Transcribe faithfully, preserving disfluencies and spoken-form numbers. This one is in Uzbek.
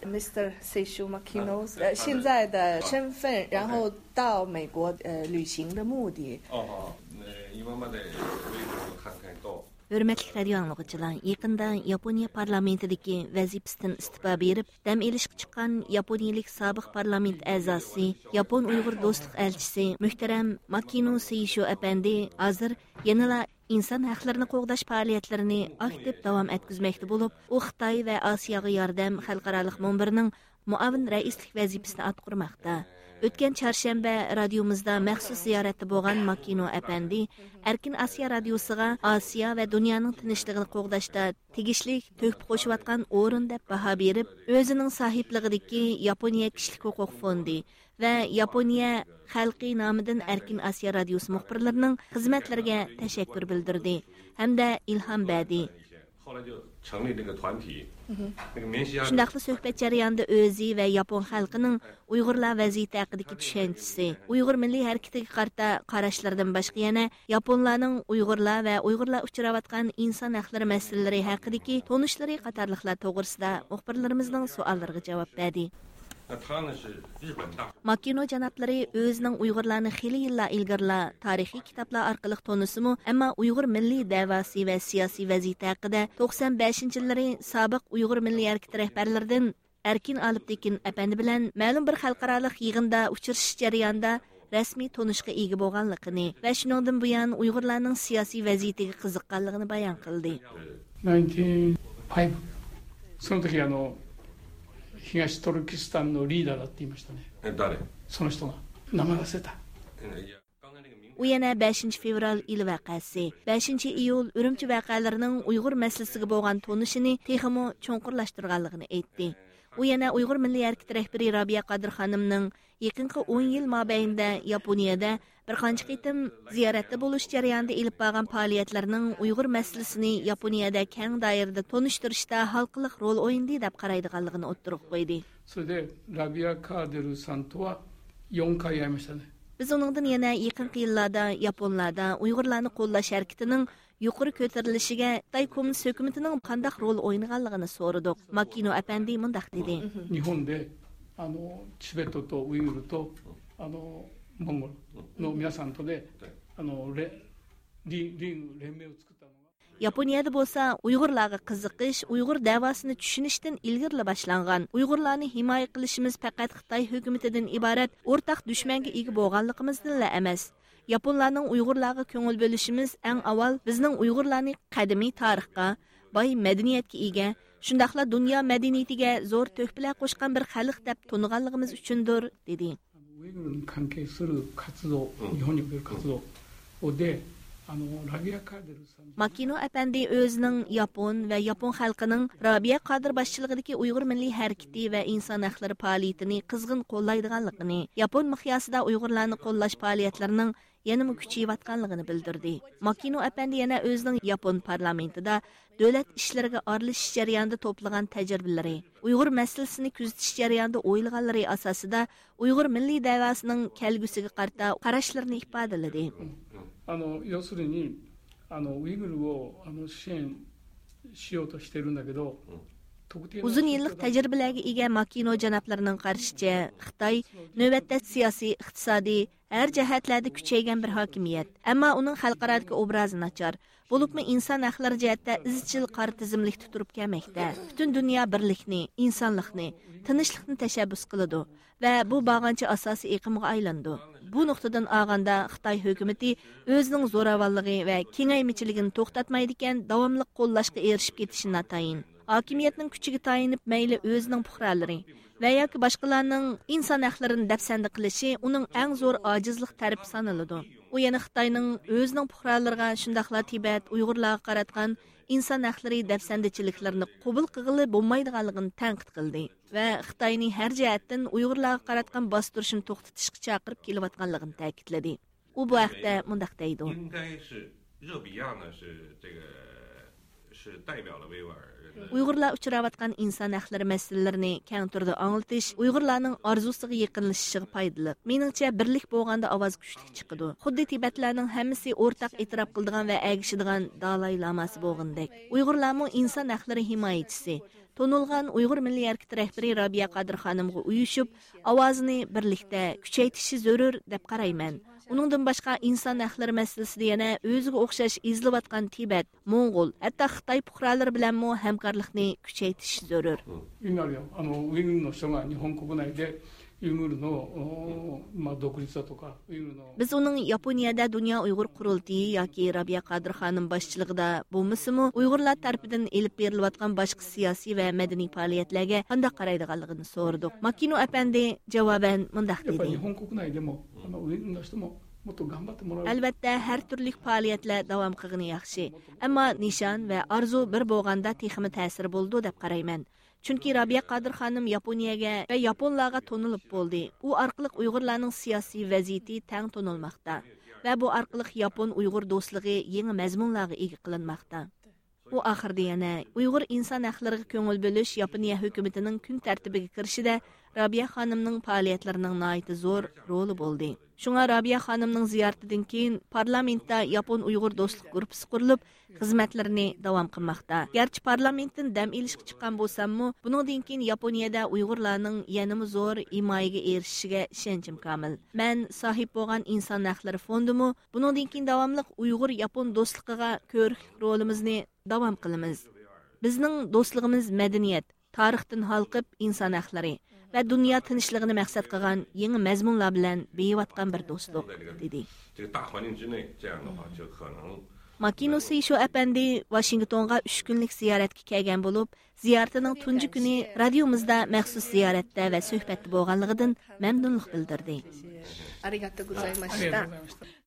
Mister Seishu Makino 呃现在的身份，然后到美国呃旅行的目的。 哦，今まで考えと Hürmetli radio anlıqçılar, yaqında Yaponiya parlamentidagi vazifasidan istifa berib, dam elishga chiqqan Yaponiyalik sobiq parlament a'zosi, Yapon Uyg'ur do'stlik elchisi muhtaram Makino Seishu apandi hozir yanala inson haqlarini qo'g'dash faoliyatlarini aktiv davom etkizmoqda bo'lib, u Xitoy va Osiyoga yordam xalqarалық munbirining muavin raislik vazifasini atqurmoqda. O'tgan chorshanba radiomizda maxsus ziyoratda bo'lgan Makino apandi Erkin Osiyo radiosiga Osiyo va dunyoning tinchligini qo'g'dashda tegishli to'hfa qo'shayotgan o'rin deb baho berib, o'zining sohibligidagi Yaponiya kishilik huquq fondi va Yaponiya xalqi nomidan Erkin Osiyo radiosi muxbirlarining xizmatlariga tashakkur bildirdi hamda ilhom berdi. Shundaqli suhbat jarayonida o'zi va Yapon xalqining Uyg'urlar vaziyati haqidagi tushunchasi, Uyg'ur milliy harakatiga qarta qarashlaridan boshqa yana Yaponlarning Uyg'urlar va Uyg'urlar uchrayotgan inson haqlari masalalari haqidagi tonishlari qatorliqlar to'g'risida muxbirlarimizning savollariga javob berdi. Makino janoblari o'zining Uyg'urlarni xili yillar ilgirla tarixiy kitoblar orqali tonisimi, ammo Uyg'ur milliy da'vosi va siyosiy vaziyati haqida to'qson beshinchi yillari sobiq Uyg'ur milliy harakati rahbarlaridan Erkin Alibtekin apandi bilan ma'lum bir xalqaro yig'inda uchrashish jarayonida rasmiy tonishga ega bo'lganligini va shuningdan buyon Uyg'urlarning siyosiy vaziyatiga qiziqqanligini bayon qildi. nineteen oh five その時あの東トルキスタンのリーダーだって言いましたね。 誰？ その人が名前忘れた。 U yana beshinchi fevral il vaqasi, beshinchi iyul Urumchi vaqalarining Uyg'ur masalasiga bo'lgan tonishini texmo cho'nqurlashtirganligini aytdi. U yana Uyg'ur milliy harakati rahbari Robiya Qodir xonimning yaqinqi o'n yil mobaynida Yaponiyada bir qancha qitim ziyoratda bo'lish jarayonida ilib borgan faoliyatlarining Uyg'ur masalasini Yaponiyada keng doirada tonishtirishda halqiliq rol o'yindi deb qaraydiganligini o'ttirib qo'ydi. それでラビア・カーデルさんとはよんかい会いましたね。 Biz onundan yana yaqinqi yillarda Yaponlarda Uyg'urlarni qo'llash harakatining yuqori ko'tarilishiga Xitoy kommunist hukumatining qanday rol o'ynaganligini so'radik. Makino apandi mundaq dedi. 日本であのチベットとウイグルとあのモンゴルの皆さんとであのレリリング連盟を作ったのが Yaponiyada bo'lsa Uyg'urlarga qiziqish, Uyg'ur davosini tushunishdan ilgari boshlangan. Uyg'urlarni himoya qilishimiz faqat Xitoy hukumatidan iborat o'rtaq dushmanga ega bo'lganligimizdan emas. Yaponlarning Uyg'urlarga ko'ngil bo'lishimiz eng avval bizning Uyg'urlarni qadimiy tarixga, boy madaniyatga ega, shundaqla dunyo madaniyatiga zo'r to'hfalar qo'shgan bir xalq deb toniganligimiz uchundir, dedi. ウイグルに関係する活動、日本における活動で Makino apandi o'zining Yapon va Yapon xalqining Robiya Qodir boshchiligidagi Uyg'ur milliy harakati va inson haqlari faoliyatini qizg'in qo'llaydiganligini, Yapon miqyosida Uyg'urlarni qo'llash faoliyatlarining yanada kuchayayotganligini bildirdi. Makino apandi yana o'zining Yapon parlamentida davlat ishlariga aralashish jarayonida to'plagan tajribalari, Uyg'ur masalasini kuzatish jarayonida o'ylaganlari asosida Uyg'ur milliy davosining kelgusiga qarta qarashlarini ifodaladi. あの要するにあのウイグルをあの支援しようとしているんだけど、 Uzun yillik tajribalarga ega Makino janoblarining qarashicha, Xitoy navbatda siyosiy, iqtisodiy har jihatlarda kuchaygan bir hokimiyat, ammo uning xalqarodagi obrazi nachar. Bo'libmi inson haqlari jihatda izchil qor tizimlikda turib kelmoqda. Butun dunyo birlikni, insonlikni, tinchlikni tashabbus qiladi va bu bag'ancha asosiy iqimga aylandi. Bu nuqtadan olganda Xitoy hukumati o'zining zo'ravonligi va kengaymichiligini to'xtatmaydigan davomli qo'llashga erishib ketishi natayin. Hokimiyatning kuchiga tayinib mayli o'zining puhralari va yoki boshqalarning inson haqlarini dafsanda qilishi uning eng zo'r ojizlik tarafi sanaladi. U yana Xitoyning o'zining puhralariga shundaqla Tibet, Uyg'urlarga qaratgan inson haqlari dafsandachiliklarni qabul qilg'ili bo'lmaydiganligini tanqid qildi va Xitoyning har jihatdan Uyg'urlarga qaratgan bostirishni to'xtatishga chaqirib kelayotganligini ta'kidladi. U bu haqda mundaq deydi. Uyg'urlar uchrayotgan inson haqlari masalalarini keng turda anglatish Uyg'urlarning orzusiga yaqinlashishiga foydali. Meningcha birlik bo'lganda ovoz kuchli chiqadi. Xuddi Tibetlarning hammasi o'rtaq e'tirof qiladigan va agishadigan Dalay lamasi bo'lgandek. Uyg'urlarning inson haqlari himoyachisi, Tonulgan Uyghur Milliy Harekati rahbari Rabia Qadir xonimga uyushib, ovozini birlikda kuchaytirishi zarur deb qarayman. Uningdan boshqa inson haqlari masalasida yana o'ziga o'xshash izlayotgan Tibet, Mo'ng'ul, hatto Xitoy fuqarolari bilan mo hamkorlikni kuchaytirish zarur. あのウイグルの人が日本国内で Biz uning Yaponiyada Dunyo Uyg'ur qurultiyi yoki Rabia Qadir xonim boshchiligida bo'lmasa-mu Uyg'urlar tomonidan elib berilayotgan boshqa siyosiy va madaniy faoliyatlarga qanday qaraydiganligini so'radik. Makino apandi javoban mundaq dedi. Albatta, har turli faoliyatlar davom qilgani yaxshi, ammo nishon va orzu bir bo'lganda texmi ta'sir bo'ldi deb qarayman. Chunki Rabia Qadir xonim Yaponiyaga va yaponlarga tonilib bo'ldi. U orqali Uyg'urlarning siyosiy vaziyati tang tonilmoqda va bu orqali Yapon Uyg'ur do'stligi yangi mazmunlarga ega qilinmoqda. U oxirida yana Uyg'ur inson haqlariga ko'ngil bo'lish Yaponiya hukumatining kun tartibiga kirishida Rabia xonimning faoliyatlarining nihoyat zo'r roli bo'ldi. Shunga Rabia xonimning ziyoratidan keyin parlamentda Yapon Uyg'ur do'stlik guruhi qurilib, xizmatlarini davom qilmoqda. Garchi parlamentdan dam olishga chiqqan bo'lsam-mu, buningdan keyin Yaponiyada Uyg'urlarning yanada zo'r himoyaga erishishiga ishonchim komil. Men sohib bo'lgan inson haqlari fondimi, buningdan keyin davomli Uyg'ur Yapon do'stligiga ko'rik rolimizni davom qilamiz. Bizning do'stligimiz madaniyat, tarixdan xalqib inson haqlari va dunyo tinchligini maqsad qilgan yangi mazmunlar bilan beyotgan bir do'stlik dedi. Makino Seisho apandi Washingtonga uch kunlik ziyoratga kelgan bo'lib, ziyaratining tunji kuni radiomizda maxsus ziyoratda va suhbatda bo'lganligidan mamnunlik bildirdi. Arigato gozaimashita.